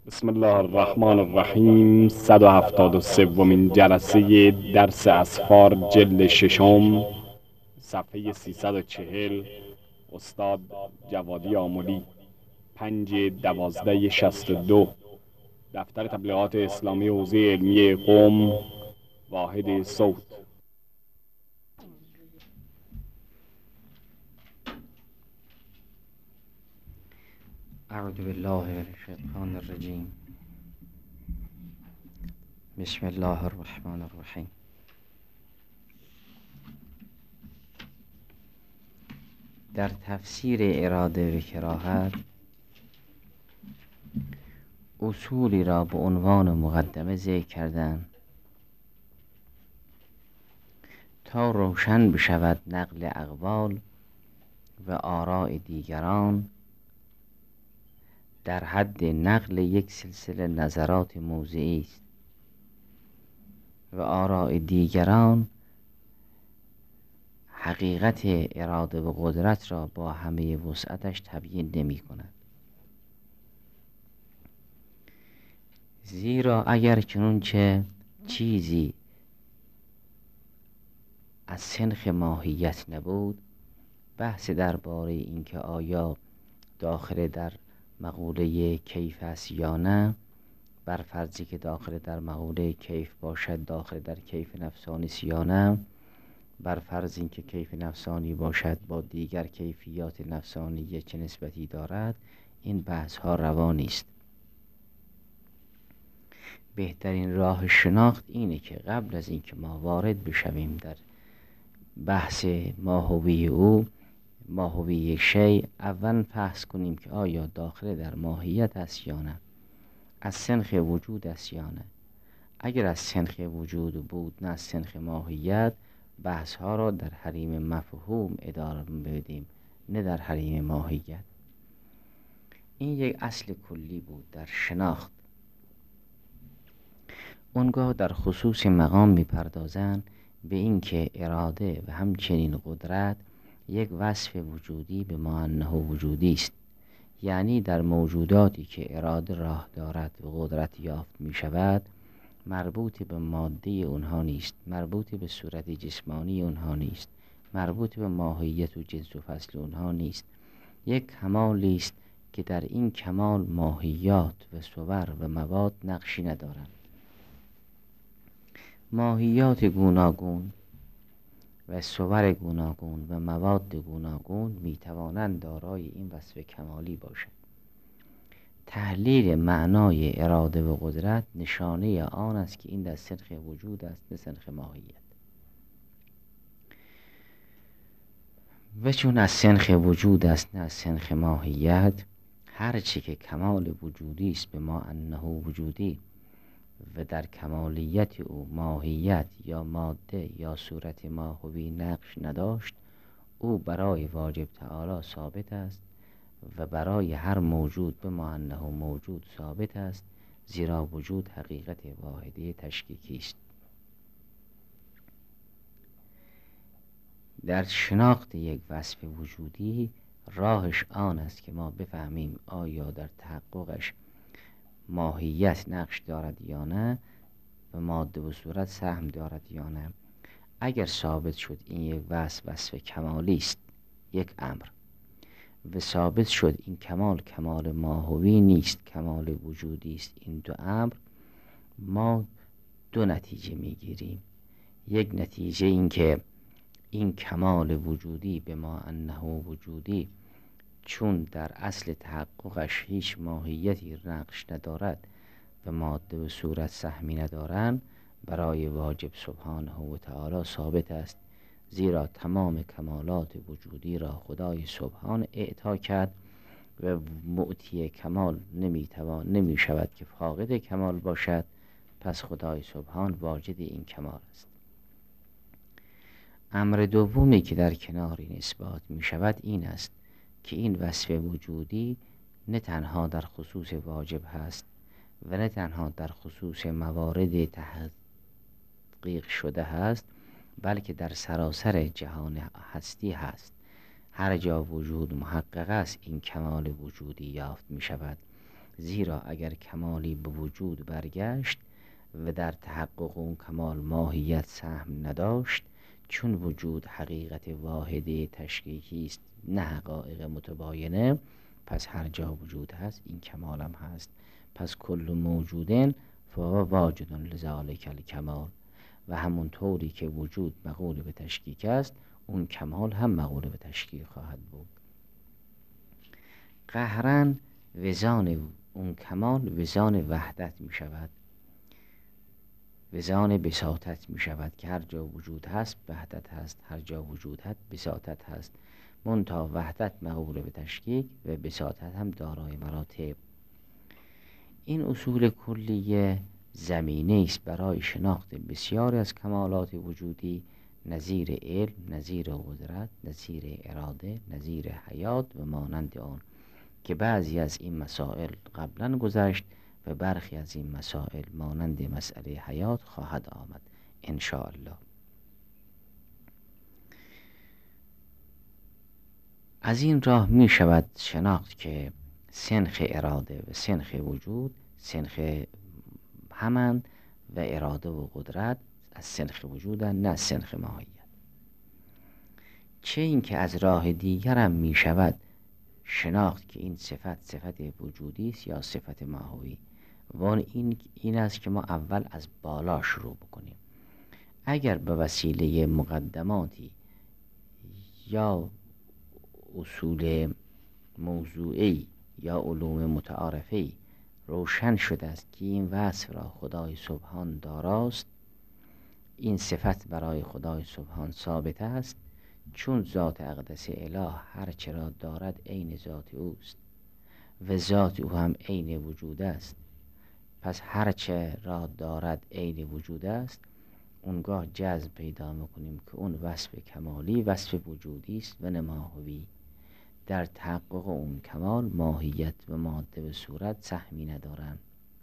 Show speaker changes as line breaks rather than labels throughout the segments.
بسم الله الرحمن الرحیم. 173مین جلسه درس اسفار جلد ششم، صفحه 340. استاد جوادی آملی، 5/12/62. دفتر تبلیغات اسلامی حوزه علمی قم، واحد صوت.
اعوذ بالله من الشیطان الرجیم. بسم الله الرحمن الرحیم. در تفسیر اراده و کراهت اصولی را به عنوان مقدمه ذکر کردند تا روشن بشود نقل اقوال و آراء دیگران در حد نقل یک سلسله نظرات موضعی است و آراء دیگران حقیقت اراده و قدرت را با همه وسعتش تبیین نمی کند. زیرا اگر چنانچه چیزی از سنخ ماهیت نبود، بحث درباره اینکه آیا داخل در مقوله کیف است یا نه، بر فرضی که داخل در مقوله کیف باشد داخل در کیف نفسانی است یا نه، بر فرض اینکه کیف نفسانی باشد با دیگر کیفیات نفسانی چه نسبتی دارد، این بحث ها روا نیست. بهترین راه شناخت اینه که قبل از اینکه ما وارد بشویم در بحث ماهوی او، ماهوی یک شیء، اول بحث کنیم که آیا داخل در ماهیت است یا نه، از سنخ وجود است یا نه. اگر از سنخ وجود بود نه از سنخ ماهیت، بحث ها را در حریم مفهوم اداره بدیم نه در حریم ماهیت. این یک اصل کلی بود در شناخت. اونگاه در خصوص مقام میپردازند به این که اراده و همچنین قدرت یک وصف وجودی به ما انه وجودی است، یعنی در موجوداتی که اراده راه دارد و قدرت یافت می شود، مربوط به ماده اونها نیست، مربوط به صورت جسمانی اونها نیست، مربوط به ماهیت و جنس و فصل اونها نیست. یک کمالی است که در این کمال ماهیات و صور و مواد نقشی ندارند. ماهیات گوناگون و صور گوناگون و مواد گوناگون می توانند دارای این وصف کمالی باشند. تحلیل معنای اراده و قدرت نشانه آن است که این در سنخ وجود است نه سنخ ماهیت. و چون از سنخ وجود است نه از سنخ ماهیت، هرچی که کمال وجودی است به ما انه وجودی و در کمالیت او ماهیت یا ماده یا صورت ماهوی نقش نداشت، او برای واجب تعالی ثابت است و برای هر موجود به ما انه موجود ثابت است، زیرا وجود حقیقت واحده تشکیکی است. در شناخت یک وصف وجودی راهش آن است که ما بفهمیم آیا در تحققش ماهیت نقش دارد یا نه و ماده و صورت سهم دارد یا نه. اگر ثابت شد این یک وصف کمالی است، یک امر، و ثابت شد این کمال ماهوی نیست، کمال وجودی است، این دو امر، ما دو نتیجه میگیریم. یک نتیجه این که این کمال وجودی به ما انه وجودی چون در اصل تحققش هیچ ماهیتی نقش ندارد و ماده و صورت سهمی ندارند، برای واجب سبحانه و تعالی ثابت است، زیرا تمام کمالات وجودی را خدای سبحان اعطا کرد و معطی کمال نمی شود که فاقد کمال باشد، پس خدای سبحان واجد این کمال است. امر دومی که در کنار این اثبات می شود این است که این وصف وجودی نه تنها در خصوص واجب هست و نه تنها در خصوص موارد تحقیق شده هست، بلکه در سراسر جهان هستی هست. هر جا وجود محقق است این کمال وجودی یافت می شود زیرا اگر کمالی به وجود برگشت و در تحقق اون کمال ماهیت سهم نداشت، چون وجود حقیقت واحده تشکیکی است نه حقایق متباینه، پس هر جا وجود هست این کمال هم هست. پس کل موجودن فهو واجد لذالک الکمال، و همون طوری که وجود مقول به تشکیک است اون کمال هم مقول به تشکیک خواهد بود. قهرن وزان اون کمال وزان وحدت می شود، وزان بساطت می شود که هر جا وجود هست وحدت هست، هر جا وجود هست بساطت هست. منتها وحدت مقول به تشکیک و بساطت هم دارای مراتب. این اصول کلیه زمینه است برای شناخت بسیاری از کمالات وجودی، نظیر علم، نظیر قدرت، نظیر اراده، نظیر حیات و مانند آن، که بعضی از این مسائل قبلا گذشت و برخی از این مسائل مانند مسئله حیات خواهد آمد ان شاء الله. از این راه می شود شناخت که سنخ اراده و سنخ وجود سنخ همند و اراده و قدرت از سنخ وجودند نه سنخ ماهیت. چه این که از راه دیگرم می شود شناخت که این صفت وجودی است یا صفت ماهوی، و این است که ما اول از بالا شروع بکنیم. اگر به وسیله مقدماتی یا اصول موضوعی یا علوم متعارفی روشن شده است که این وصف را خدای سبحان داراست، این صفت برای خدای سبحان ثابت است، چون ذات اقدس اله هر چه را دارد عین ذات اوست و ذات او هم عین وجود است. پس هر چه را دارد عین وجود است، اونگاه جزم پیدا میکنیم که اون وصف کمالی وصف وجودی است و نه ماهوی. در تحقق اون کمال ماهیت و ماده و صورت سهمی ندارند.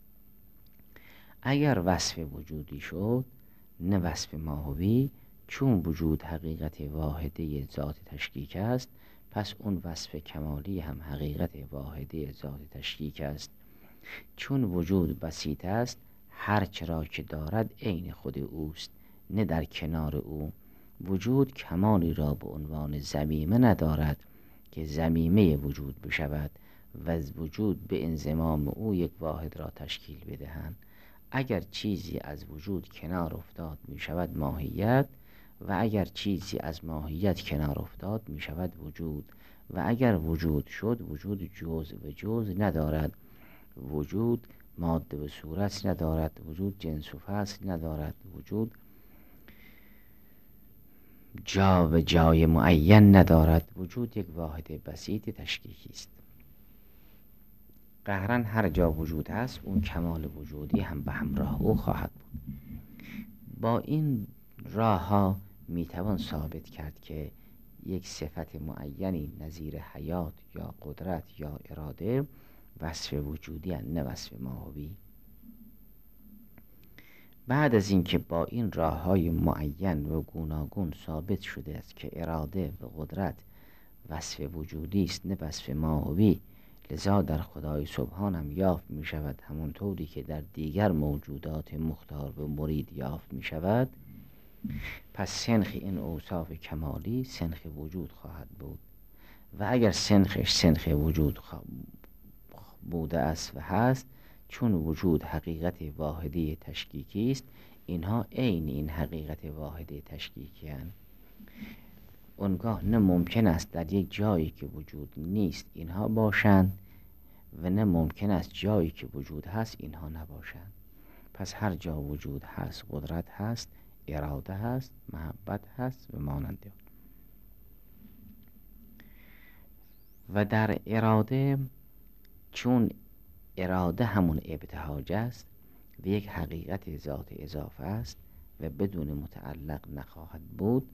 اگر وصف وجودی شد نه وصف ماهوی، چون وجود حقیقت واحده ذات تشکیک است، پس اون وصف کمالی هم حقیقت واحده ذات تشکیک است. چون وجود بسیط است، هر چرا که دارد عین خود اوست نه در کنار او. وجود کمالی را به عنوان ضمیمه ندارد که ضمیمه وجود بشود و وجود به انضمام او یک واحد را تشکیل بدهند. اگر چیزی از وجود کنار افتاد می شود ماهیت، و اگر چیزی از ماهیت کنار افتاد می شود وجود، و اگر وجود شد وجود جزء و جزء ندارد، وجود ماده و صورت ندارد، وجود جنس و فصل ندارد، وجود جا و جای معین ندارد، وجود یک واحد بسیط تشکیکی است. قهرن هر جا وجود هست اون کمال وجودی هم به همراه او خواهد بود. با این راه ها می توان ثابت کرد که یک صفت معینی نظیر حیات یا قدرت یا اراده وصف وجودی هست نه وصف ماهوی. بعد از اینکه با این راه های معین و گوناگون ثابت شده است که اراده و قدرت وصف وجودی است نه وصف ماهوی، لذا در خدای سبحان هم یافت می شود همونطوری که در دیگر موجودات مختار و مرید یافت می شود. پس سنخ این اوصاف کمالی سنخ وجود خواهد بود، و اگر سنخش سنخ وجود بوده است و هست، چون وجود حقیقت واحده تشکیکی است، اینها عین این حقیقت واحده تشکیکی هستند. اونگاه نه ممکن است در یک جایی که وجود نیست اینها باشند و نه ممکن است جایی که وجود هست اینها نباشند. پس هر جا وجود هست قدرت هست، اراده هست، محبت هست و مانند آن. و در اراده، چون اراده همون ابتهاج است و یک حقیقت ذات اضافه است و بدون متعلق نخواهد بود،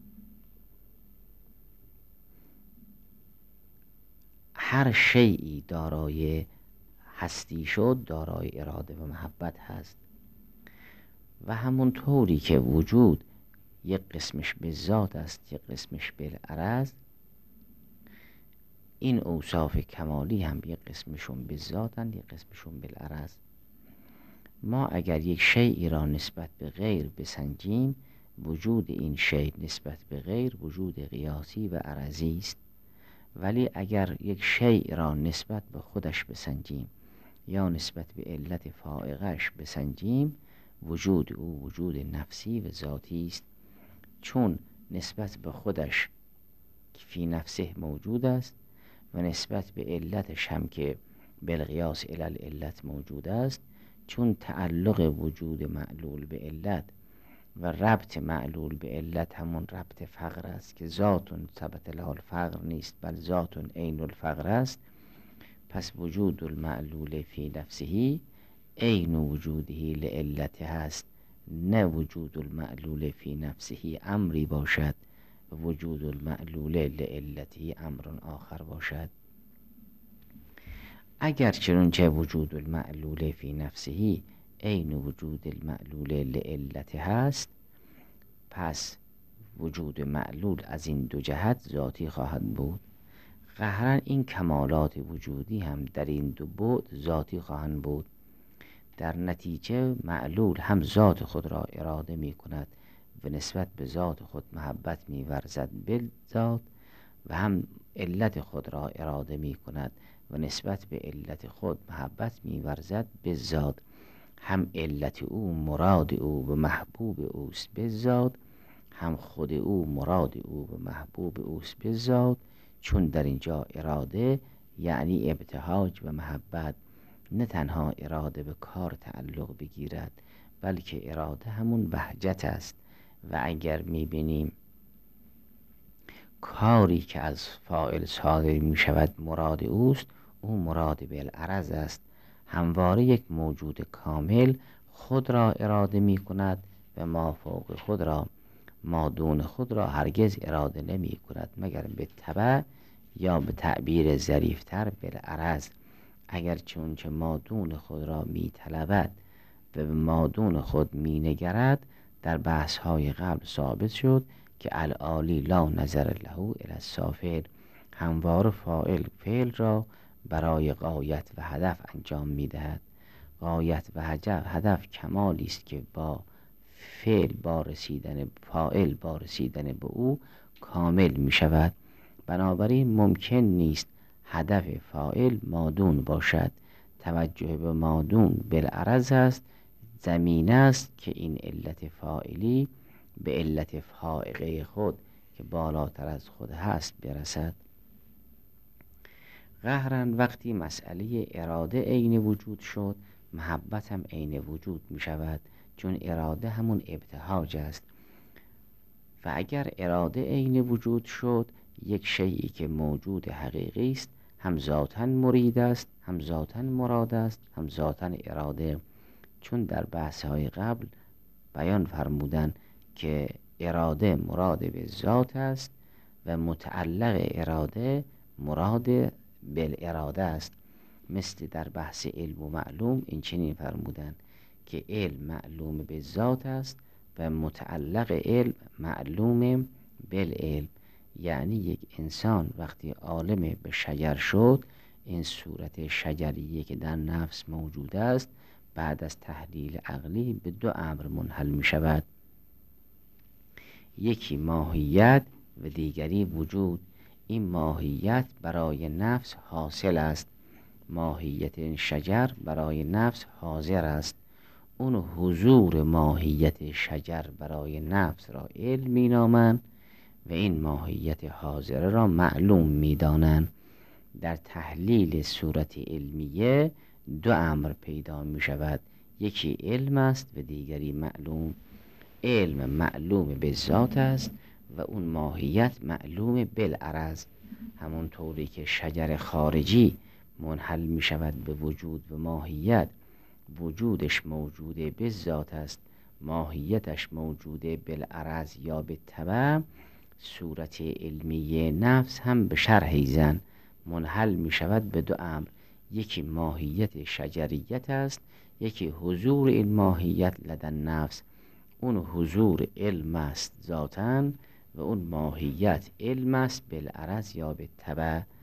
هر شیئی دارای هستی شد دارای اراده و محبت هست. و همون طوری که وجود یک قسمش به ذات است یک قسمش به عرض، این اوصاف کمالی هم یک قسمشون به ذاتن، یک قسمشون بالعرض. ما اگر یک شیئی را نسبت به غیر بسنجیم، وجود این شیء نسبت به غیر وجود قیاسی و عرضی است. ولی اگر یک شیء را نسبت به خودش بسنجیم یا نسبت به علت فائقش بسنجیم، وجود او وجود نفسی و ذاتی است. چون نسبت به خودش فی نفسه موجود است و نسبت به علتش هم که بالقیاس الی العلت موجود است، چون تعلق وجود معلول به علت و ربط معلول به علت همون ربط فقر است که ذات ثبت لها الفقر نیست بل ذات عین الفقر است، پس وجود المعلول فی نفسه عین وجوده لعلته هست، نه وجود المعلول فی نفسه امری باشد و وجود المعلول لعلته امر آخر باشد. اگر چنانچه وجود المعلول فی نفسه عین وجود المعلول لعلته هست، پس وجود معلول از این دو جهت ذاتی خواهد بود. قهرا این کمالات وجودی هم در این دو بعد ذاتی خواهند بود. در نتیجه معلول هم ذات خود را اراده می کند و نسبت به ذات خود محبت می ورزد بالذات، و هم علت خود را اراده می کند و نسبت به علت خود محبت می ورزد بالذات. هم علت او مراد او و محبوب اوست بالذات، هم خود او مراد او و محبوب اوست بالذات. چون در اینجا اراده یعنی ابتهاج و محبت، نه تنها اراده به کار تعلق بگیرد بلکه اراده همون بهجت است. و اگر میبینیم کاری که از فاعل صادر می شود مراد اوست، او مراد بالعرض است. همواره یک موجود کامل خود را اراده می کند و ما فوق خود را، ما دون خود را هرگز اراده نمی کند مگر به تبع یا به تعبیر ظریفتر بالعرض. اگر چونچه ما دون خود را می طلبد و به ما دون خود می نگرد، در بحث های قبل ثابت شد که العالی لا نظر له الی السافل، هموار فاعل فعل را برای غایت و هدف انجام می دهد. غایت و هدف کمالی است که با فعل با رسیدن فاعل با رسیدن به او کامل می شود. بنابراین ممکن نیست هدف فاعل مادون باشد. توجه به مادون بالعرض است، زمینه است که این علت فاعلی به علت فائقه خود که بالاتر از خود هست برسد. قهرا وقتی مسئله اراده عین وجود شد، محبت هم عین وجود می شود، چون اراده همون ابتهاج است. و اگر اراده عین وجود شد، یک شیئی که موجود حقیقی است، هم ذاتاً مرید است، هم ذاتاً مراد است، هم ذاتاً اراده. چون در بحث های قبل بیان فرمودن که اراده مراد به ذات است و متعلق اراده مراد بالاراده است. مثل در بحث علم و معلوم این چنین فرمودن که علم معلوم به ذات است و متعلق علم معلوم بالعلم. یعنی یک انسان وقتی عالم به شجر شد، این صورت شجریه که در نفس موجود است بعد از تحلیل عقلی به دو امر منحل می شود، یکی ماهیت و دیگری وجود. این ماهیت برای نفس حاصل است، ماهیت این شجر برای نفس حاضر است. اون حضور ماهیت شجر برای نفس را علم می نامند و این ماهیت حاضره را معلوم می دانند. در تحلیل صورت علمیه دو امر پیدا می شود، یکی علم است و دیگری معلوم. علم معلوم به ذات است و اون ماهیت معلوم بالعرض. همون طوری که شجر خارجی منحل می شود به وجود و ماهیت، وجودش موجوده به ذات است، ماهیتش موجوده بالعرض یا به تبع، صورت علمی نفس هم به شرح ایزن منحل می شود به دو امر، یکی ماهیت شجریت است، یکی حضور این ماهیت لدن نفس. اون حضور علم است ذاتاً و اون ماهیت علم است بالعرض یا به تبع.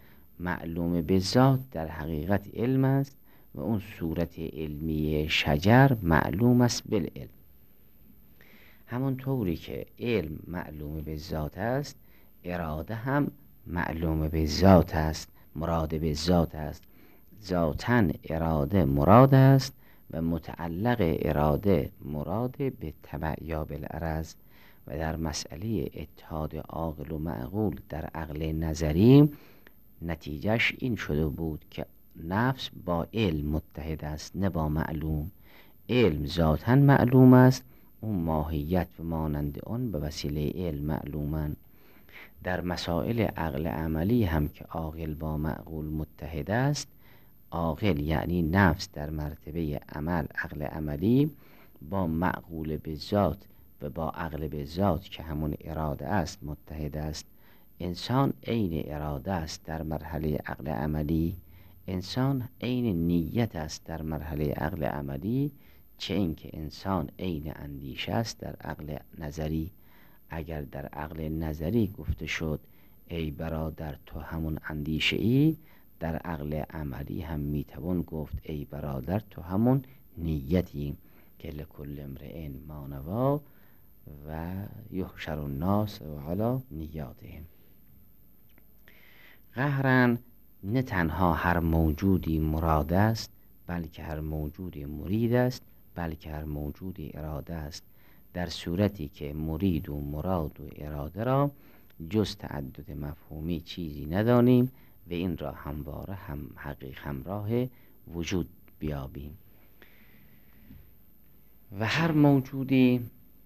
معلوم به ذات در حقیقت علم است و اون صورت علمی شجر معلوم است بالعلم. همون طوری که علم معلوم به ذات است، اراده هم معلوم به ذات است، مراد به ذات است. ذاتاً اراده مراد است و متعلق اراده مراد به تبع یا بالعرض. و در مسئله اتحاد عاقل و معقول در عقل نظری نتیجهش این شده بود که نفس با علم متحد است، نه با معلوم. علم ذاتاً معلوم است، اون ماهیت و مانند اون به وسیله علم معلومن. در مسائل عقل عملی هم که عاقل با معقول متحد است، عاقل یعنی نفس در مرتبه عمل عقل عملی با معقول به ذات و با عقل به ذات که همون اراده است متحد است. انسان عین اراده است در مرحله عقل عملی، انسان عین نیت است در مرحله عقل عملی، چه اینکه انسان عین اندیشه است در عقل نظری. اگر در عقل نظری گفته شد ای برادر تو همون اندیشه ای، در عقل عملی هم میتوان گفت ای برادر تو همون نیتی، که لکل امرئ ما نوی و یحشر الناس و علی نیاتهم. قهرا نه تنها هر موجودی مراد است، بلکه هر موجودی مرید است، بلکه هر موجودی اراده است، در صورتی که مرید و مراد و اراده را جز تعدد مفهومی چیزی ندانیم و این را همواره همراه وجود بیابیم. و هر موجودی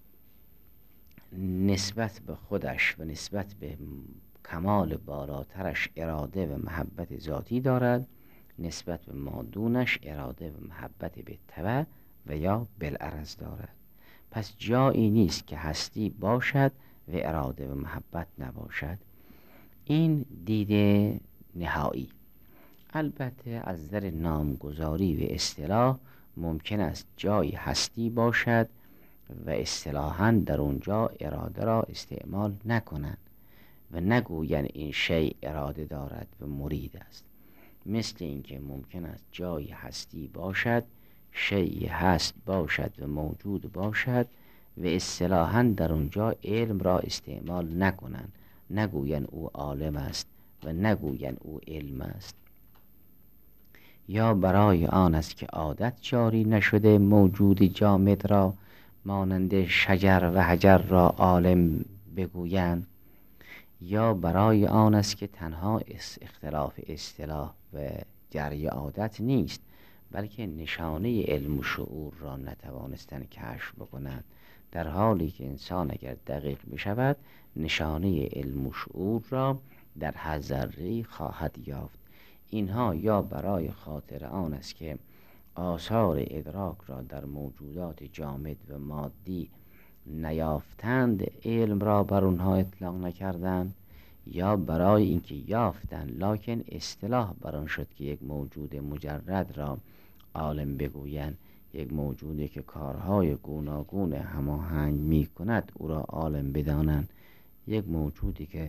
نسبت به خودش و نسبت به کمال بالاترش اراده و محبت ذاتی دارد، نسبت به مادونش اراده و محبت به تبع و یا بالعرض دارد. پس جایی نیست که هستی باشد و اراده و محبت نباشد. این دید نهایی. البته از نظر نامگذاری و اصطلاح ممکن است جایی هستی باشد و اصطلاحاً در اونجا اراده را استعمال نکنند و نگویند این شیء اراده دارد و مرید است. مثل اینکه ممکن است جایی هستی باشد، شیء هست باشد و موجود باشد و اصطلاحاً در اونجا علم را استعمال نکنند، نگویند او عالم است و نگویند او علم است. یا برای آن است که عادت جاری نشده موجود جامد را مانند شجر و حجر را عالم بگویند، یا برای آن است که تنها اختلاف اصطلاح و جری عادت نیست، بلکه نشانه علم و شعور را نتوانستند کشف بکنند، در حالی که انسان اگر دقیق بشود نشانه علم و شعور را در هر ذره‌ای خواهد یافت. اینها یا برای خاطر آن است که آثار ادراک را در موجودات جامد و مادی نیافتند علم را بر آنها اطلاق نکردند، یا برای اینکه یافتند لکن اصطلاح بر آن شد که یک موجود مجرد را عالم بگویند، یک موجودی که کارهای گوناگون هماهنگ می کند او را عالم بدانند، یک موجودی که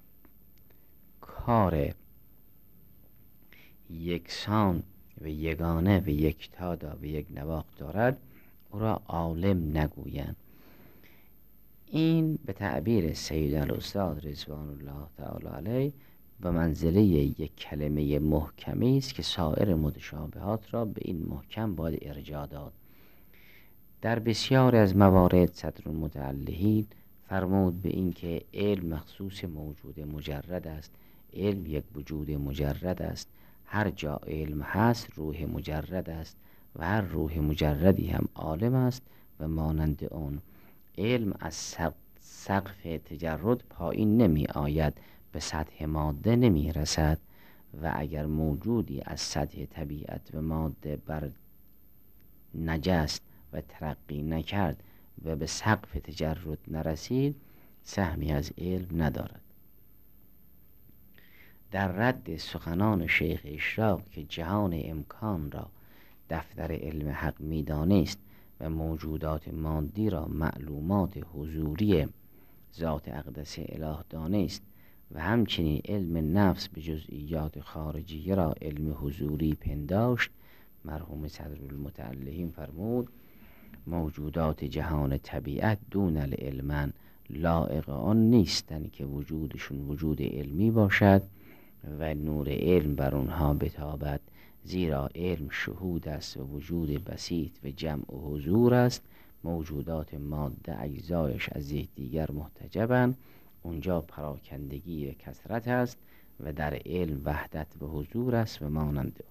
کار یکسان و یگانه و یکتا و یک نواخت دارد او را عالم نگویند. این به تعبیر سید الاستاد رضوان الله تعالی علیه به منزله یک کلمه محکمی است که سایر متشابهات را به این محکم باید ارجاع داد. در بسیاری از موارد صدر المتعلهین فرمود به این که علم مخصوص موجود مجرد است، علم یک وجود مجرد است، هر جا علم هست روح مجرد است و هر روح مجردی هم عالم است و مانند اون. علم از سقف تجرد پایین نمی آید، به سطح ماده نمی رسد و اگر موجودی از سطح طبیعت و ماده بر نجست و ترقی نکرد و به سقف تجرد نرسید سهمی از علم ندارد. در رد سخنان شیخ اشراق که جهان امکان را دفتر علم حق می دانست و موجودات مادی را معلومات حضوری ذات اقدس اله دانست و همچنین علم نفس به جزئیات خارجیه را علم حضوری پنداشت. مرحوم صدرالمتعلقین فرمود موجودات جهان طبیعت دون العلمن، لایق آن نیستند که وجودشون وجود علمی باشد و نور علم بر اونها بتابد، زیرا علم شهود است و وجود بسیط و جمع و حضور است. موجودات ماده اجزایش از یکدیگر محتجبند، اونجا پراکندگی و کثرت است و در علم وحدت و حضور است و مانند.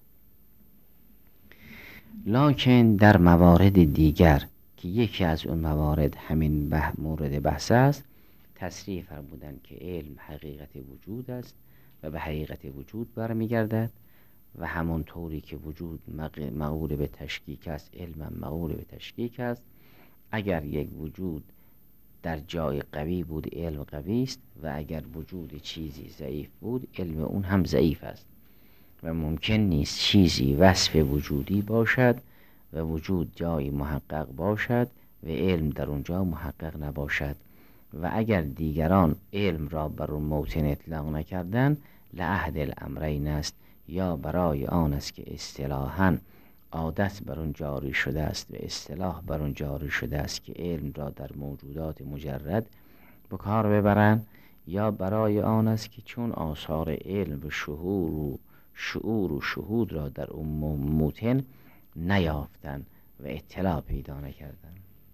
لکن در موارد دیگر که یکی از اون موارد همین مورد بحث است، تصریح فرمودند که علم حقیقت وجود است و به حقیقت وجود برمیگردد و همون طوری که وجود مقول به تشکیک است، علم مقول به تشکیک است. اگر یک وجود در جای قوی بود، علم قوی است، و اگر وجود چیزی ضعیف بود، علم اون هم ضعیف است و ممکن نیست چیزی وصف وجودی باشد و وجود جای محقق باشد و علم در اونجا محقق نباشد. و اگر دیگران علم را بر اون موطن اطلاق نکردن، لعهد الامرین است، یا برای آن است که اصطلاحاً عادت بر اون جاری شده است و اصطلاح بر اون جاری شده است که علم را در موجودات مجرد به کار ببرند، یا برای آن است که چون آثار علم و شعور و شهود را در اون موطن نیافتند و اطلاع پیدا نکردند.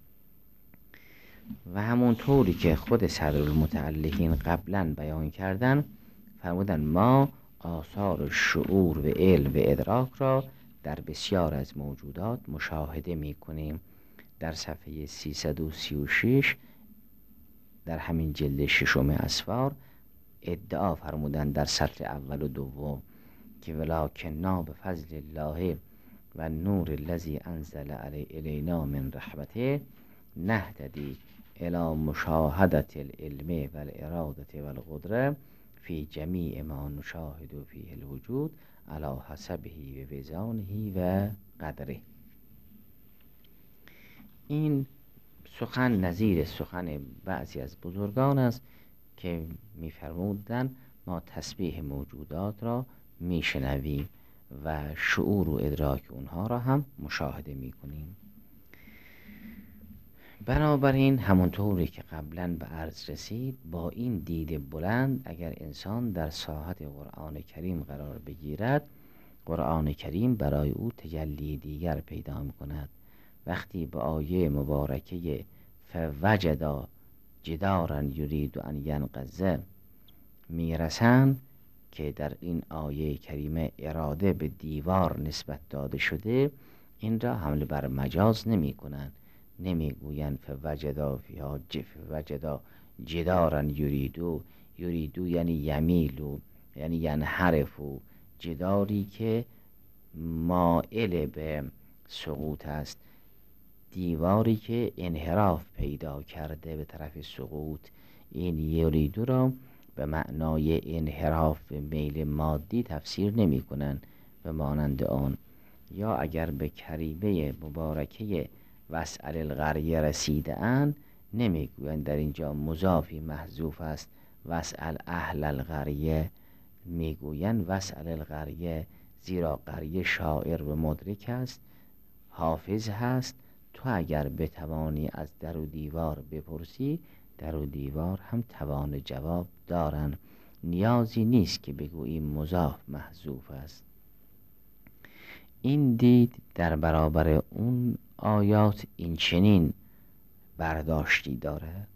و همون طوری که خود صدرالمتعلقین قبلا بیان کردن، فرمودن ما آثار شعور و علم و ادراک را در بسیار از موجودات مشاهده می کنیم. در صفحه 336 در همین جلد ششم اسفار ادعا فرمودن در سطر اول و دوم که ولکننا به فضل الله و نور الذی انزل الینا من رحمته نهتدی الی مشاهدت العلم و الاراده و القدره فی جمیع ما نشاهد فیه الوجود علی حسبه و وزانه و قدره. این سخن نظیر سخن بعضی از بزرگان است که می‌فرمودند ما تسبیح موجودات را میشنویم و شعور و ادراک اونها را هم مشاهده میکنیم. بنابراین همونطوری که قبلا به عرض رسید، با این دید بلند اگر انسان در ساحت قرآن کریم قرار بگیرد، قرآن کریم برای او تجلی دیگر پیدا میکند. وقتی به آیه مبارکه فوجدا جدارا یرید ان ینقض میرسند که در این آیه کریمه اراده به دیوار نسبت داده شده، این را حمل بر مجاز نمی کنند، نمی گویند فوجدا فیها فوجدا جدارا یریدو یعنی یمیلو، یعنی ینحرفو، جداری که مائل به سقوط است، دیواری که انحراف پیدا کرده به طرف سقوط. این یریدو را به معنای انحراف به میل مادی تفسیر نمی کنند به مانند آن. یا اگر به کریمه مبارکه واسأل القریه رسیده اند، نمی گویند در اینجا مضافی محذوف است واسأل اهل القریه، می گویند واسأل القریه، زیرا قریه شاعر و مدرک است، حافظ هست. تو اگر بتوانی از در و دیوار بپرسی، در و دیوار هم توان جواب دارن، نیازی نیست که بگویی مضاف محذوف است. این دید در برابر اون آیات این چنین برداشتی داره.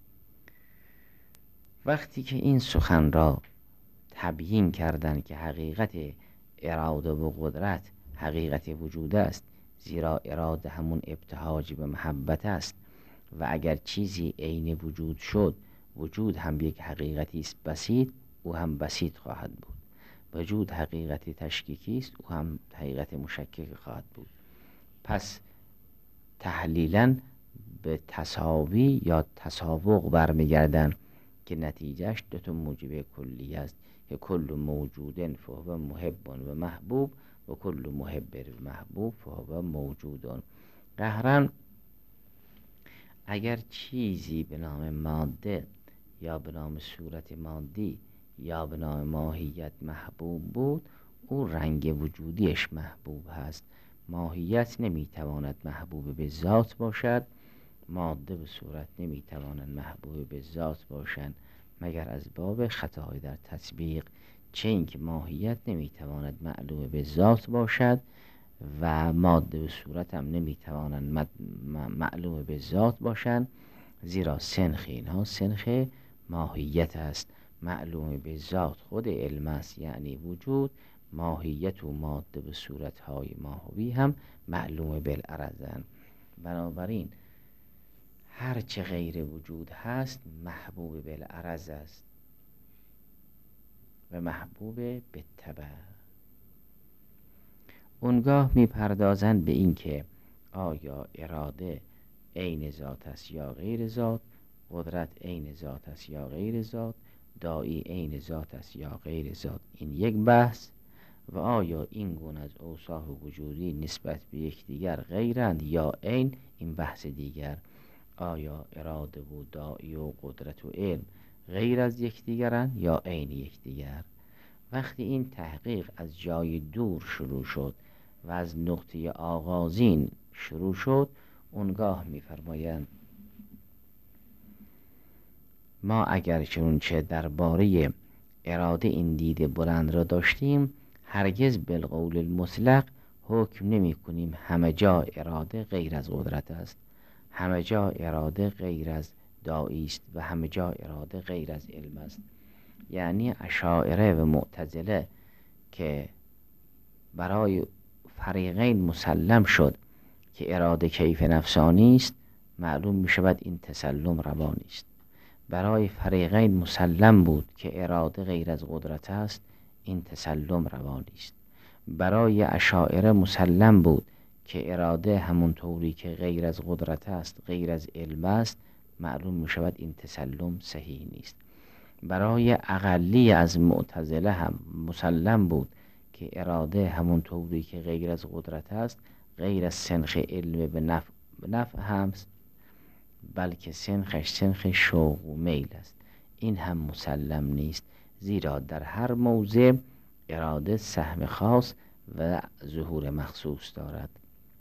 وقتی که این سخن را تبیین کردن که حقیقت اراده و قدرت حقیقت وجود است، زیرا اراده همون ابتهاج به محبت است و اگر چیزی عین وجود شد، وجود هم یک حقیقتی است بسیط، او هم بسیط خواهد بود. وجود حقیقت تشکیکی است، او هم حقیقت مشکک خواهد بود. پس تحلیلاً به تساوی یا تسابق برمیگردن که نتیجهش دو تا موجب کلی است که کل موجود فهو محب و محبوب و کل محب و محبوب فهو موجود. قهرن اگر چیزی به نام ماده یا به نام صورت مادی یا به نام ماهیت محبوب بود، او رنگ وجودیش محبوب هست. ماهیت نمیتواند محبوب به ذات باشد، ماده به صورت نمیتوانند محبوب به ذات باشند مگر از باب خطای در تطبیق، چه اینکه ماهیت نمیتواند معلوم به ذات باشد و ماده به صورت هم نمیتوانند معلوم به ذات باشند، زیرا سنخ اینها سنخ ماهیت است. معلوم به ذات خود علم است، یعنی وجود. ماهیت و ماده به صورتهای ماهوی هم معلوم بالعرضند. بنابراین هرچه غیر وجود هست محبوب بالعرض است و محبوب بالطبع. اونگاه میپردازند به این که آیا اراده عین ذات است یا غیر ذات، قدرت عین ذات است یا غیر ذات، داعی عین ذات است یا غیر ذات، این یک بحث. و آیا این گونه از اوصاف وجودی نسبت به یکدیگر غیرند یا عین، این بحث دیگر. آیا اراده و داعی و قدرت و علم غیر از یکدیگرند یا عین یکدیگر؟ وقتی این تحقیق از جای دور شروع شد و از نقطه آغازین شروع شد، اونگاه می‌فرمایند ما اگر چنانچه درباره اراده این دید بلند را داشتیم، هرگز بالقول المطلق حکم نمی کنیم همه جا اراده غیر از قدرت است، همه جا اراده غیر از داعی است و همه جا اراده غیر از علم است. یعنی اشاعره و معتزله که برای فریقین مسلم شد که اراده کیف نفسانی است، معلوم می شود این تسلم روانی است. برای فریقین مسلم بود که اراده غیر از قدرت است، این تسلم روانی است. برای اشاعره مسلم بود که اراده همون طوری که غیر از قدرت است غیر از علم است، معلوم می شود این تسلم صحیح نیست. برای اقلی از معتزله هم مسلم بود که اراده همون طوری که غیر از قدرت است غیر از سنخ علم به نفع هم، بلکه سنخش سنخ شوق و میل است، این هم مسلم نیست، زیرا در هر موضع اراده سهم خاص و ظهور مخصوص دارد.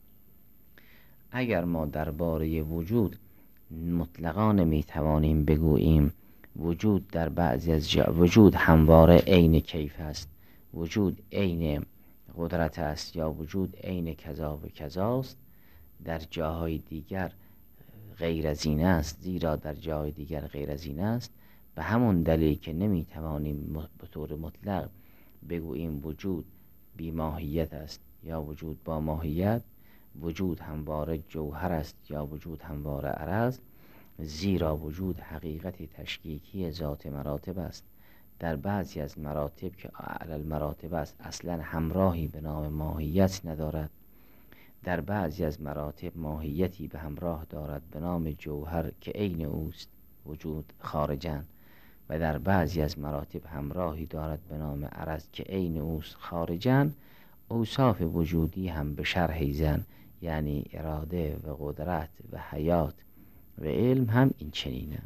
اگر ما درباره وجود مطلقا نمیتوانیم بگوییم وجود در بعضی از وجود همواره عین کیف است، وجود عین قدرت است یا وجود عین کذا و کذاست، در جاهای دیگر غیر از این است، زیرا در جای دیگر غیر از این است، به همون دلیل که نمیتوانیم به طور مطلق بگوییم وجود بی ماهیت است یا وجود با ماهیت، وجود همواره جوهر است یا وجود همواره عرض، زیرا وجود حقیقت تشکیکی ذات مراتب است. در بعضی از مراتب که اعلی المراتب است اصلا همراهی به نام ماهیت ندارد، در بعضی از مراتب ماهیتی به همراه دارد به نام جوهر که عین اوست وجود خارجن، و در بعضی از مراتب همراهی دارد به نام عرض که عین اوست خارجن. اوصاف وجودی هم به شرح زن، یعنی اراده و قدرت و حیات و علم هم این چنینه.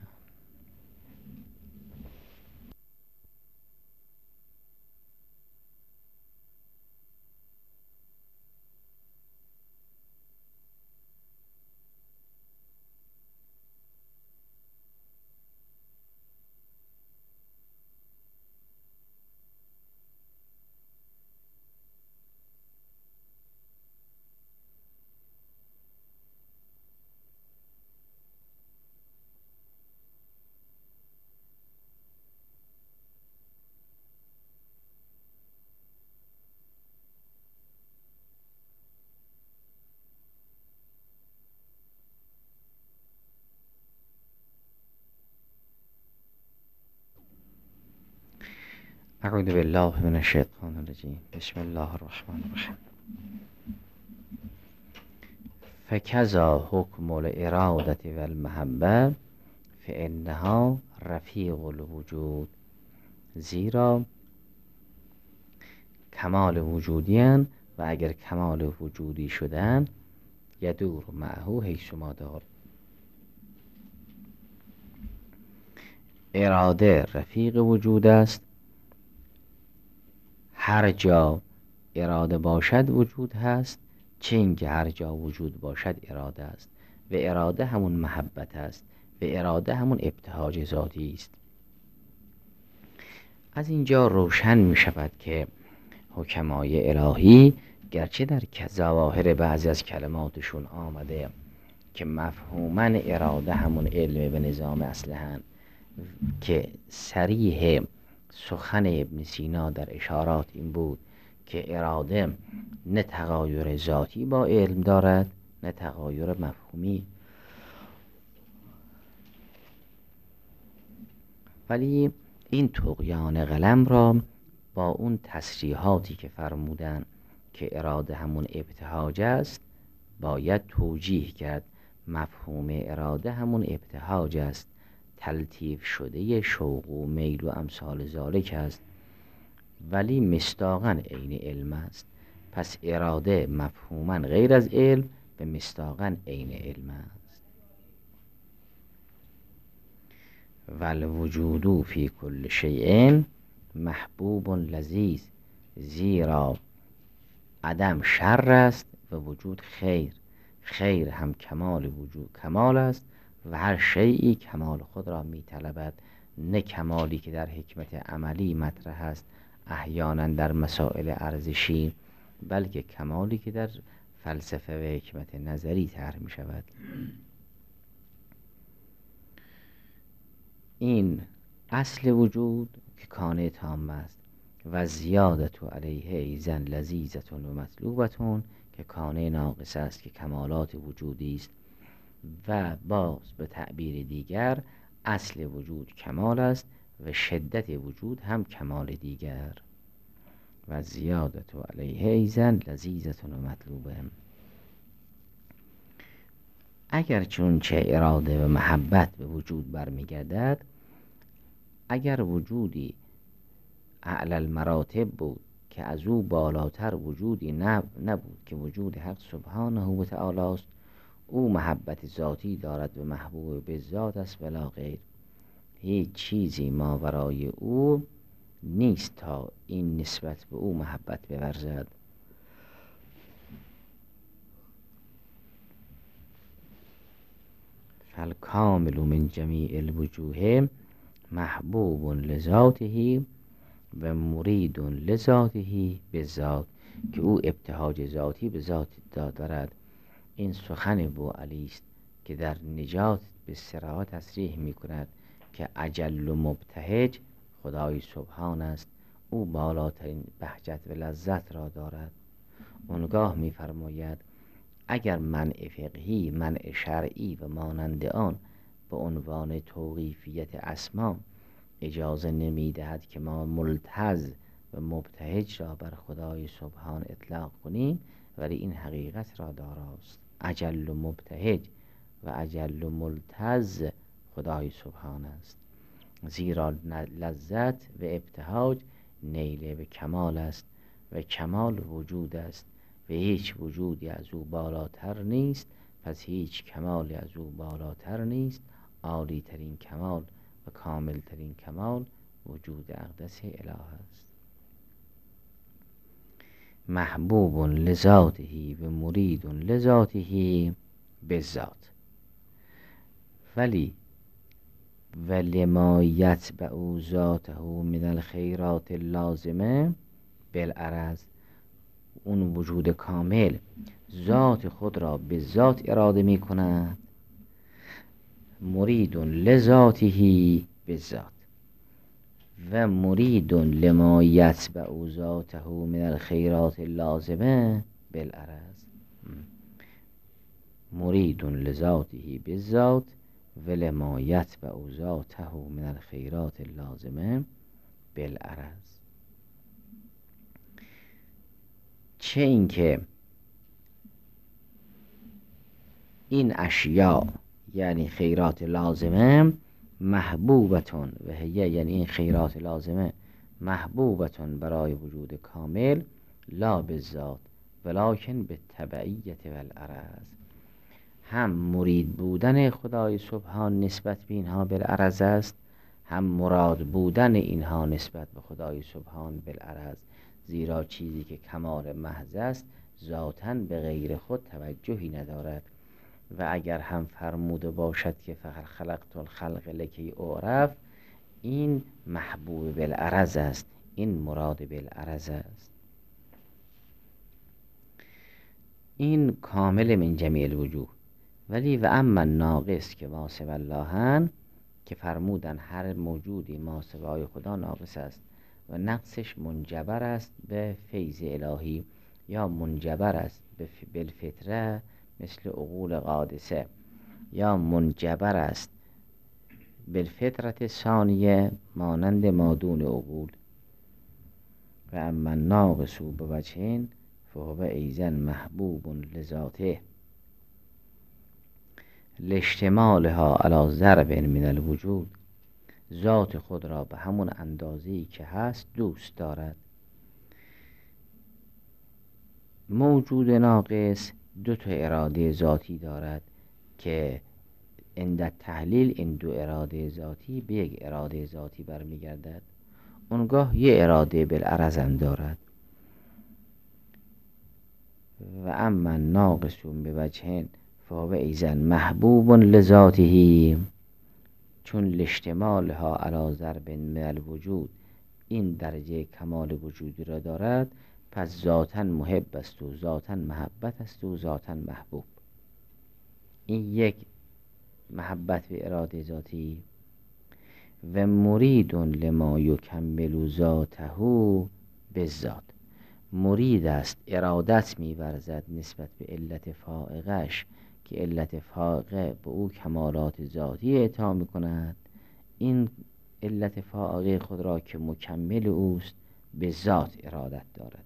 اعوذ بالله من الشیطان الرجیم. بسم الله الرحمن الرحیم. فکذا حکم الاراده و المحبه فانها رفیق الوجود، زیرا کمال وجودی اند و اگر کمال وجودی شدن یدور معه حیث ما دار. اراده رفیق وجود است هر جا اراده باشد وجود هست، چه اینکه هر جا وجود باشد اراده است و اراده همون محبت است و اراده همون ابتهاج ذاتی است. از اینجا روشن می شود که حکمای الهی گرچه در ظواهر بعضی از کلماتشون آمده که مفهوما اراده همون علم و نظام اصلحن، که صریح سخن ابن سینا در اشارات این بود که اراده نه تغایر ذاتی با علم دارد نه تغایر مفهومی، ولی این طغیان قلم را با اون تصریحاتی که فرمودن که اراده همون ابتهاج است باید توجیه کرد. مفهوم اراده همون ابتهاج است، تلطیف شده شوق و میل و امثال ذالک است، ولی مصداقاً عین علم است. پس اراده مفهوماً غیر از علم و مصداقاً عین علم است. والوجود فی کل شیء محبوب لذیذ، زیرا عدم شر است و وجود خیر. خیر هم کمال وجود کمال است و هر شیئی کمال خود را می طلبد، نه کمالی که در حکمت عملی مطرح است احیانا در مسائل ارزشی، بلکه کمالی که در فلسفه و حکمت نظری طرح می شود. این اصل وجود که کانه تام است و زیادت علیه ایزن لذیذتون و مطلوبتون که کانه ناقص است که کمالات وجودی است، و باز به تعبیر دیگر اصل وجود کمال است و شدت وجود هم کمال دیگر. و زیادت علیه ایزن لذیذتون و مطلوبه. اگر چون چه اراده و محبت به وجود برمیگردد، اگر وجودی اعلی المراتب بود که از او بالاتر وجودی نبود که وجود حق سبحانه و تعالی است، او محبت ذاتی دارد و محبوب به ذات است ولا غیر. هیچ چیزی ماورای او نیست تا این نسبت به او محبت بورزد. فالکامل من جمیع الوجوه محبوب لذاته و مرید لذاته بذات، که او ابتهاج ذاتی به ذات دارد. این سخن بوعلی است که در نجات به صراحت تصریح می کند که اجل و مبتهج خدای سبحان است، او بالاترین بهجت و لذت را دارد. اونگاه می فرماید اگر منع فقهی، منع شرعی و مانند آن به عنوان توقیفیت اسما اجازه نمی دهد که ما ملتز و مبتهج را بر خدای سبحان اطلاق کنیم، ولی این حقیقت را داراست. اجل و مبتهج و اجل و ملتز خدای سبحان است، زیرا لذت و ابتهاج نیله به کمال است و کمال وجود است و هیچ وجودی از او بالاتر نیست، پس هیچ کمالی از او بالاتر نیست. عالی ترین کمال و کامل ترین کمال وجود اقدس اله است. محبوب لذاته و مرید لذاته بذات، ولی ولما یتبع ذاته من الخیرات اللازمه بالعرض، اون وجود کامل ذات خود را به ذات اراده می کند. مرید لذاته بذات و مرید لما یتبع ذاته من الخیرات اللازمه بالعرض. مرید لذاته بذات و لما یتبع ذاته من الخیرات اللازمه بالعرض. چه اینکه این اشیاء یعنی خیرات لازمه محبوبتون و هیه، یعنی این خیرات لازمه محبوبتون برای وجود کامل، لا بالذات ولکن به تبعیت و العرض. هم مرید بودن خدای سبحان نسبت به اینها بالعرض است، هم مراد بودن اینها نسبت به خدای سبحان بالعرض، زیرا چیزی که کمال محض است ذاتاً به غیر خود توجهی ندارد. و اگر هم فرموده باشد که فقط خلقت الخلق لکی اعرف، این محبوب بالعرض است، این مراد بالعرض است. این کامل من جمیع الوجوه. ولی و اما ناقص که ما سوی اللهن، که فرمودن هر موجودی ما سوای خدا ناقص است و نقصش منجبر است به فیض الهی یا منجبر است بالفطره مثل عقول قادسه، یا منجبر است بالفطرت ثانیه مانند مادون عقول. و اما ناقص بوجهین فهو ایزن محبوب لذاته لاشتمالها علی ضرب من الوجود، ذات خود را به همون اندازه‌ای که هست دوست دارد. موجود ناقص دو تا اراده ذاتی دارد که عند تحلیل این دو اراده ذاتی به یک اراده ذاتی برمیگردد. اونگاه یه اراده بالعرض هم دارد. و اما ناقص بوجهین فهو ایزن محبوب لذاته، چون لاشتمالها علی ضرب من الوجود این درجه کمال وجودی را دارد، پس ذاتاً محب است و ذاتاً محبت است و ذاتاً محبوب. این یک محبت به اراده ذاتی. و مرید لما یکمل ذاته بالذات، مرید است، ارادت می‌ورزد نسبت به علت فائقش که علت فائقه به او کمالات ذاتی اعطا می‌کند. این علت فائقه خود را که مکمل اوست به ذات ارادت دارد.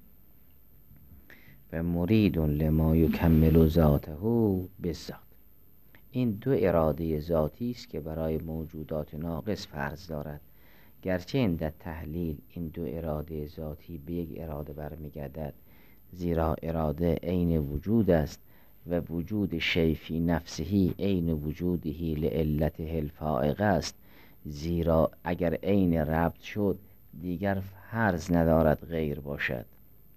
و مرید لما یکمل ذاته بالذات، این دو اراده ذاتی است که برای موجودات ناقص فرض دارد. گرچه این در تحلیل این دو اراده ذاتی به یک اراده برمیگردد، زیرا اراده عین وجود است و وجود شیء فی نفسه عین وجوده لعلته الفائقه است. زیرا اگر عین ربط شد دیگر فرض ندارد غیر باشد.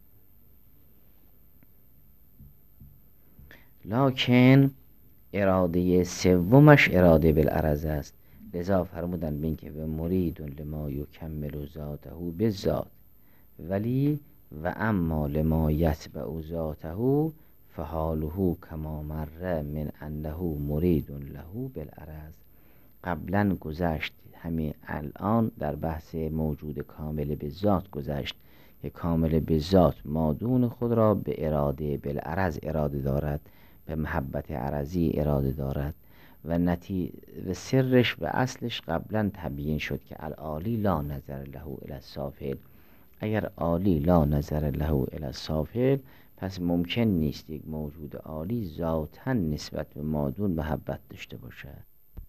لکن اراده سومش اراده بالعرض است. لذا فرمودن بین که به مرید لما یکمل ذاته بالذات، ولی و اما لما یتبع ذاته فحاله کما مر من انه مرید له بالعرض. قبلا گذشت، همین الان در بحث موجود کامل به ذات گذشت که کامل به ذات مادون خود را به اراده بالعرض اراده دارد، به محبت عرضی اراده دارد. و سرش و اصلش قبلا تبیین شد که العالی لا نظر له الی السافل. اگر عالی لا نظر له الی السافل، پس ممکن نیست یک موجود عالی ذاتاً نسبت به مادون محبت داشته باشد.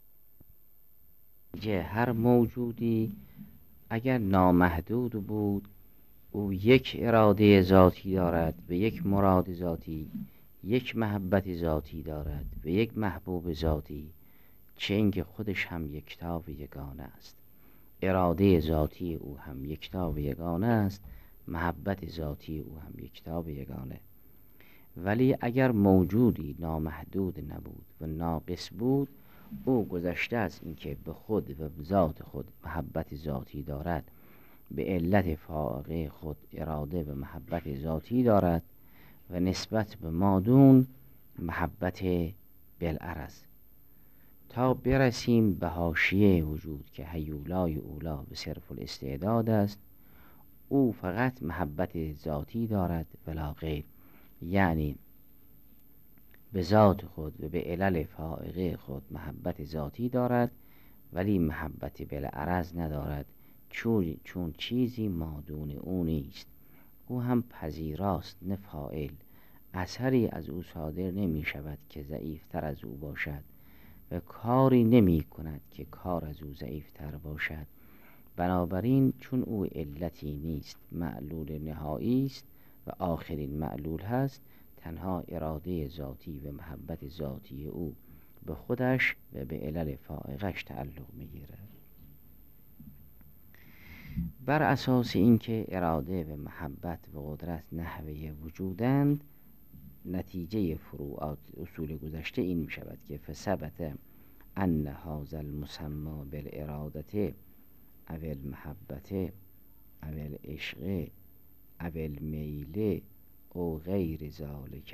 هر موجودی اگر نامحدود بود، او یک اراده ذاتی دارد و یک مراد ذاتی، یک محبت ذاتی دارد و یک محبوب ذاتی، چه اینکه خودش هم یکتا و یگانه است. اراده ذاتی او هم یکتا و یگانه است، محبت ذاتی او هم یکتا و یگانه. ولی اگر موجودی نامحدود نبود و ناقص بود، او گذشته از اینکه به خود و ذات خود محبت ذاتی دارد، به علت فائقه خود اراده و محبت ذاتی دارد و نسبت به مادون محبت بالعرض، تا برسیم به حاشیه وجود که هیولای اولا به صرف الاستعداد است. او فقط محبت ذاتی دارد ولا غیر، یعنی به ذات خود و به علل فائقه خود محبت ذاتی دارد ولی محبت بالعرض ندارد، چون چیزی مادون او نیست. او هم پذیراست نه فاعل، اثری از او صادر نمی شود که ضعیفتر از او باشد و کاری نمی کند که کار از او ضعیفتر باشد. بنابراین چون او علتی نیست، معلول نهایی است و آخرین معلول هست، تنها اراده ذاتی و محبت ذاتی او به خودش و به علل فائقش تعلق می گیرد. بر اساس اینکه اراده و محبت و قدرت نحوه وجودند، نتیجه فروعات اصول گذشته این می شود که فثبت ان هذا المسمى بالارادة او المحبت او العشق او المیل او غیر ذلك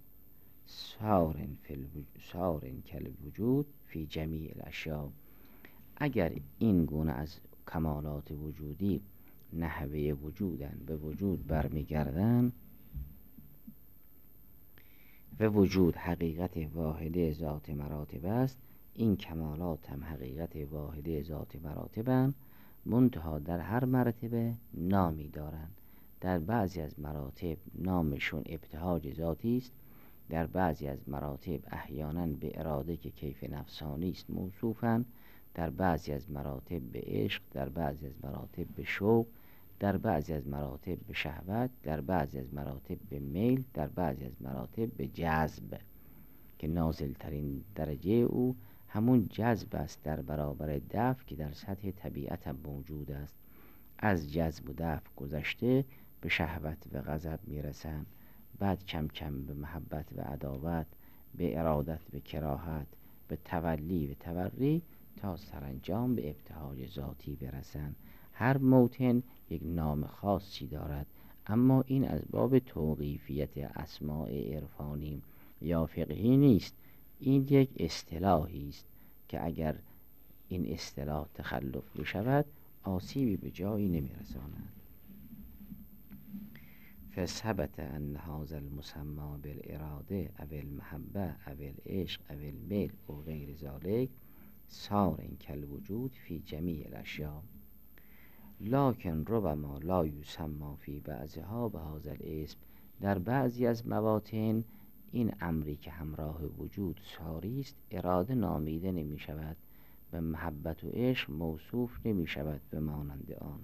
سار کالوجود فی جمیع الاشیاء. اگر این گونه از کمالات وجودی نحوه وجودن به وجود برمیگردن و وجود حقیقت واحده ذات مراتب است، این کمالات هم حقیقت واحده ذات مراتبند، منتها در هر مرتبه نامی دارند. در بعضی از مراتب نامشون ابتهاج ذاتی است، در بعضی از مراتب احیانا به اراده که کیف نفسانی است موصوفند، در بعضی از مراتب به عشق، در بعضی از مراتب به شوق، در بعضی از مراتب به شهوت، در بعضی از مراتب به میل، در بعضی از مراتب به جذب که نازل ترین درجه او همون جذب است در برابر دفع که در سطح طبیعت هم موجود است. از جذب و دفع گذشته به شهوت و غضب میرسند، بعد کم کم به محبت و عداوت، به ارادت و کراهت، به تولی و تبری، تا سرانجام به ابتهاج ذاتی برسند. هر موطن یک نام خاصی دارد، اما این از باب توقیفیت اسماء عرفانی یا فقهی نیست، این یک اصطلاحی است که اگر این اصطلاح تخلف بشود آسیبی به جایی نمیرساند. فثبت ان هذا المسمى بالاراده او المحبه او العشق او المیل او غیر ذلك سار کالوجود فی جمیع الاشیاء لکن ربما لا یسمى فی بعضها بهذا الاسم. در بعضی از مواطن این امری که همراه وجود ساری است اراده نامیده نمی شود، به محبت و عشق موصوف نمی شود به مانند آن.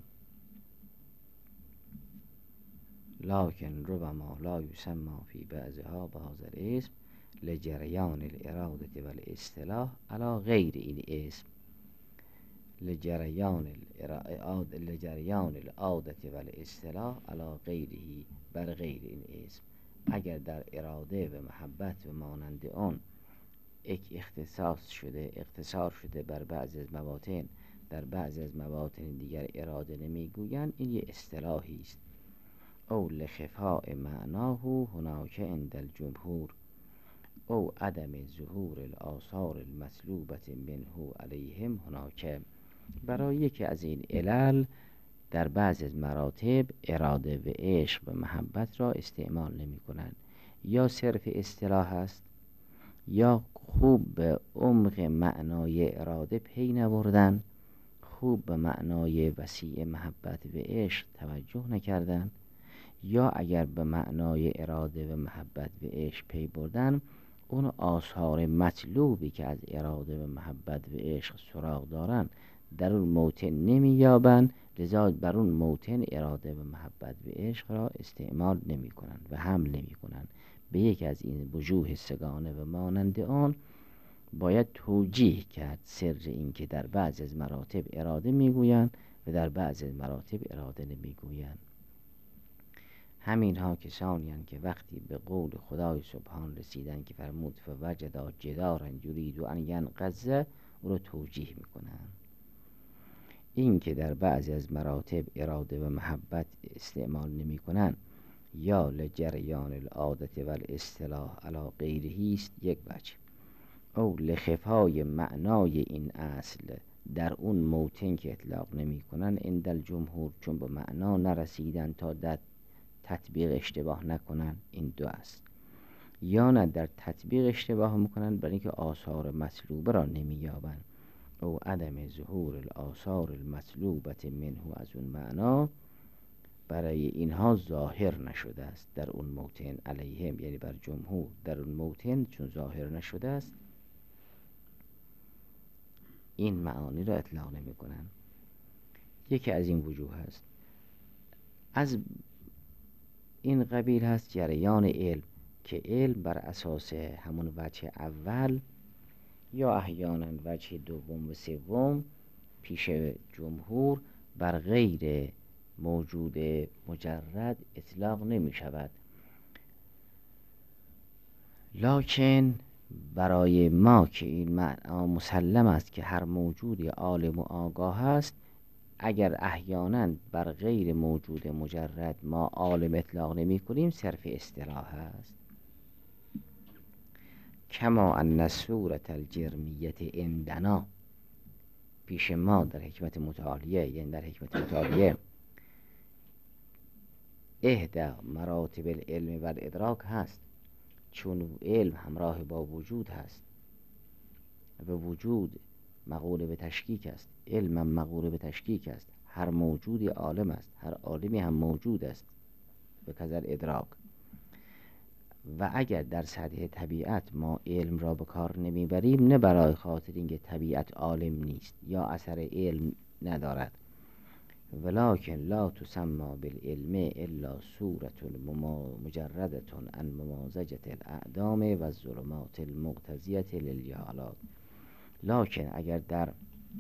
لكن ربما لا يسمى في بعضها بهذا الاسم لجریان الاراده والاصطلاح على غیر این اسم. لجریان العادة والاصطلاح على غیره، بر غیر این اسم. اگر در اراده و محبت و مانند آن اختصار شده بر بعضی از مواطن، در بعضی از مواطن دیگر اراده نمیگویند، این یک اصطلاحی است. او لخفاء معناه هناك عند الجمهور او عدم ظهور الآثار المطلوبة منه علیهم هناك. برای یکی از این علل در بعضی از مراتب اراده و عشق و محبت را استعمال نمی کنند، یا صرف اصطلاح است، یا خوب به عمق معنای اراده پی نبردن، خوب به معنای وسیع محبت و عشق توجه نکردند، یا اگر به معنای اراده و محبت و عشق پی بردن، اون آثار مطلوبی که از اراده و محبت و عشق سراغ دارن در اون موطن نمی یابند، لذا بر اون موطن اراده و محبت و عشق را استعمال نمی کنند و حمل نمی کنند. به یک از این وجوه سگانه و مانند آن باید توجیه کرد سر این که در بعضی از مراتب اراده میگویند و در بعضی از مراتب اراده نمیگویند. همین ها کسانی هستند که وقتی به قول خدای سبحان رسیدن که فرمود فوجدا جدارا یرید ان ینقض، او را توجیه میکنند. این که در بعضی از مراتب اراده و محبت استعمال نمی کنند یا لجریان العادة و الاصطلاح علی غیره است یک وجه، او لخفای معنای این اصل در اون موطن که اطلاق نمی کنند عند الجمهور، چون به معنا نرسیدن تا در تطبیق اشتباه نکنن، این دو است. یا نه در تطبیق اشتباه میکنن برای اینکه آثار مطلوبه را نمییابند، او عدم ظهور الآثار المطلوبه منه، از اون معنا برای اینها ظاهر نشده است در اون موطن علیهم، یعنی بر جمهور در اون موطن چون ظاهر نشده است این معانی را اطلاق نمی کنند. یکی از این وجوه است. از این قبیل هست جریان علم، که علم بر اساس همون وجه اول یا احیانا وجه دوم و سوم پیش جمهور بر غیر موجود مجرد اطلاق نمی شود. لکن برای ما که این معنا مسلم است که هر موجودی عالم و آگاه است، اگر احیانا بر غیر موجود مجرد ما عالم اطلاق نمی کنیم صرف اصطلاح است. کما ان صورت الجرمیت عندنا، پیش ما در حکمت متعالیه، یعنی در حکمت متعالیه، احدی مراتب العلم و الادراک هست، چون علم همراه با وجود هست و وجود مقوله به تشکیک است، علم هم مقوله به تشکیک است. هر موجودی عالم است، هر عالمی هم موجود است به کذا ادراک. و اگر در سطح طبیعت ما علم را به کار نمیبریم، نه برای خاطر اینکه طبیعت عالم نیست یا اثر علم ندارد، ولکن لا تسمى بالعلم الا صورت مجردة عن ممازجة الاعدام و الظلمات المقتضیة للجهالات. لکن اگر در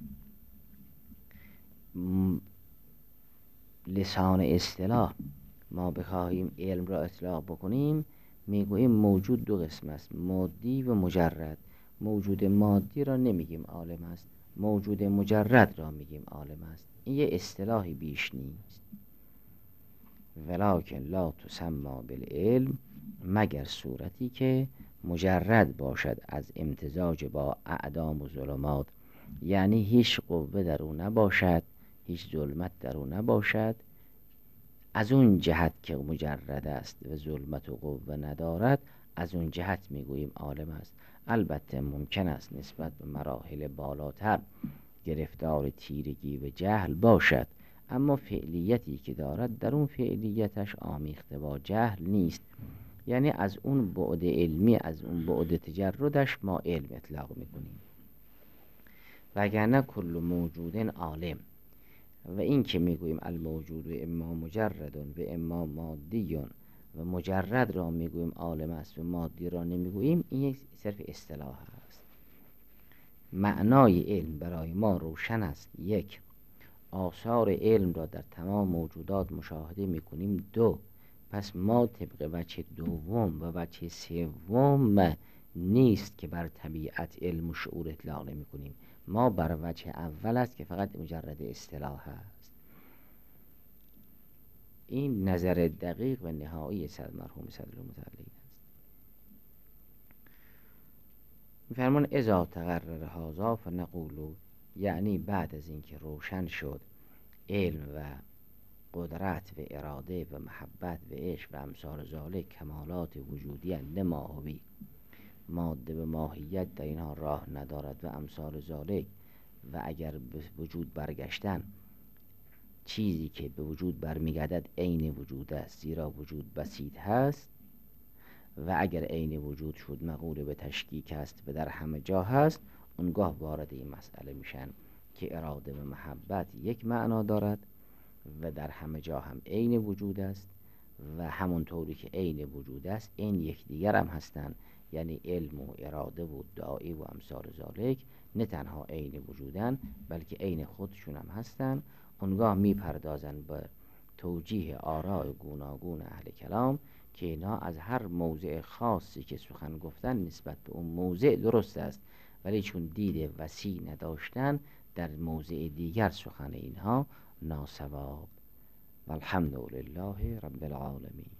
لسان اصطلاح ما بخواهیم علم را اطلاق بکنیم، میگوییم موجود دو قسم است، مادی و مجرد. موجود مادی را نمیگیم عالم است، موجود مجرد را میگیم عالم است. این یه اصطلاحی بیش نیست. ولکن لا تسمى بالعلم، مگر صورتی که مجرد باشد از امتزاج با اعدام و ظلمات، یعنی هیچ قوه در او نباشد، هیچ ظلمت در او نباشد، از اون جهت که مجرد است و ظلمت و قوه ندارد، از اون جهت میگوییم عالم است. البته ممکن است نسبت به مراحل بالاتر گرفتار تیرگی و جهل باشد، اما فعلیتی که دارد در اون فعلیتش آمیخته با جهل نیست، یعنی از اون بعد علمی، از اون بعد تجردش ما علم اطلاق میکنیم. وگرنه کل موجود عالم. و این که میگوییم الموجود اما مجرد و اما مادی و مجرد را میگوییم عالم است و مادی را نمیگوییم، این یک صرف اصطلاح است. معنای علم برای ما روشن است. یک، آثار علم را در تمام موجودات مشاهده میکنیم. دو، پس ما طبق وجه دوم و وجه سوم نیست که بر طبیعت علم و شعور اطلاق نمی کنیم، ما بر وجه اول است که فقط مجرد اصطلاح است. این نظر دقیق و نهایی مرحوم صدر المتعلی است. می‌فرمان اذا تقرر هذا فنقول، یعنی بعد از اینکه روشن شد علم و قدرت و اراده و محبت و عشق و امثال ذالک کمالات وجودی اند ماهوی، ماده به ماهیت در اینها راه ندارد و امثال ذالک، و اگر به وجود برگشتن چیزی که به وجود برمیگردد عین وجود است، زیرا وجود بسیط هست، و اگر عین وجود شد مقوله به تشکیک است و در همه جا هست، اونگاه وارد این مسئله میشن که اراده و محبت یک معنا دارد و در همه جا هم عین وجود است، و همونطوری که عین وجود است این یکدیگر هم هستند، یعنی علم و اراده و داعی و امثال ذالک نه تنها عین وجودن بلکه عین خودشون هم هستند. اونگاه میپردازن به توجیه آراء گوناگون اهل کلام که اینا از هر موضع خاصی که سخن گفتن نسبت به اون موضع درست است، ولی چون دید وسیع نداشتن در موضع دیگر سخن اینها ناصواب. والحمد لله رب العالمین.